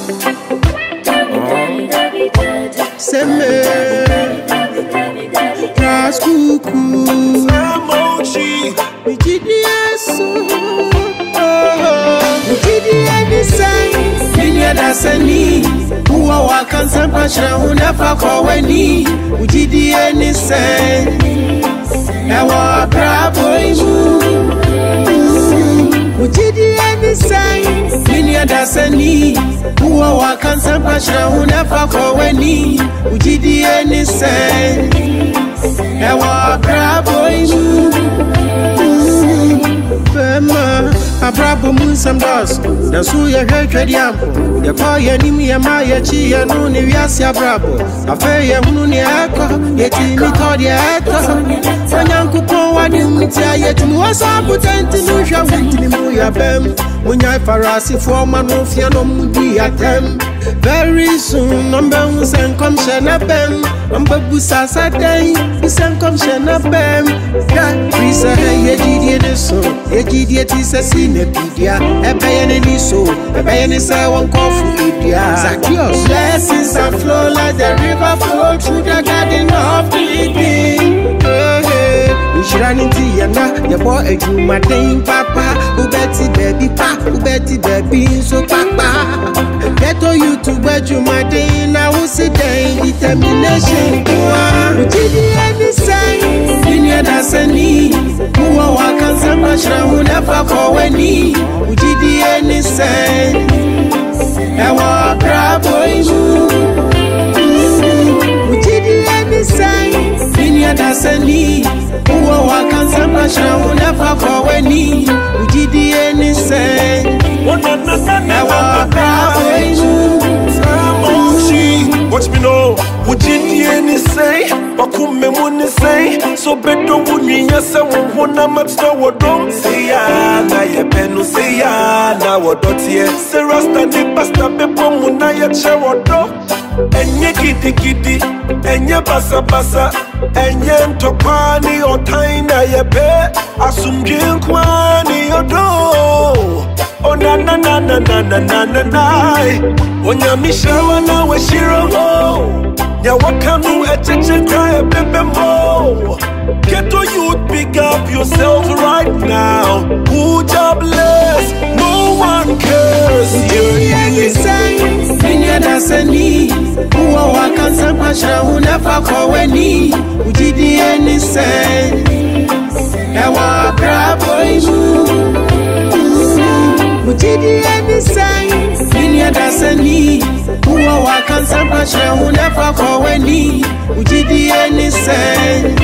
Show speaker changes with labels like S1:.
S1: Seme Raskuku
S2: Samochi
S1: Mijidieso Mijidienisai Minya dasani Uwa wakansa mpashra unafa kwa weni Mijidienisai Ewa bravo imu Mijidienisai Minya dasani Uwa wakansa mpashra unafa kwa weni Mijidienisai Ewa bravo imu Fema Abrabo munsam dos na so ye hwehwe diampo ye ko ye nim ye ma ye chi ye no ne wiase abrabo afa ye hunu ne akọ ye ti mi to de akọ onyankopon wade mutia ye ti wo so potenti no hwa wintini mu ya bem munya farasi fo ma no fia no mudi atem very soon number one sen come shena bem ambabu sasa dai sen come shena bem ya risa ye jidie de so ye jidie ti sasi nepidia ebeye ni so ebeye ni say one coffee idia Zacchaeus blessings and flow like the river flow through the garden of Eden. Ushirani ti yana ye boy ejuma den papa ubeti baby pa ubeti baby so papa get to you to ejuma den na wo sit den determination ujidi any sign dunia dasani uwa wakansa mashra unafa kwa weni ujidi any sign ewa bravo imu ujidi any sign dunia dasani uwa wakansa mashra unafa kwa weni ujidi any sign ewa bravo imu
S2: watch me know would you any say bakume muni say so beto wuni yasa wona matsta wodom say ya na ye penu say ya na wodotie say rasta ni pasta bepo muna ye che wodo enye kiti enye basa enye ntopani otaina ye pe asumje nkwani odo oh na onyamishawa na weshiro ya wakanu echeche cry bebe mo get to youth, pick up yourself right now. Who jobless, no one cares. Minya dasani uwa wakansa mpashra unafa kwa weni ujidi any sign ewa bravo imu ujidi any sign minya dasani uwa wakansa mpashra unafa kwa weni ujidi any sign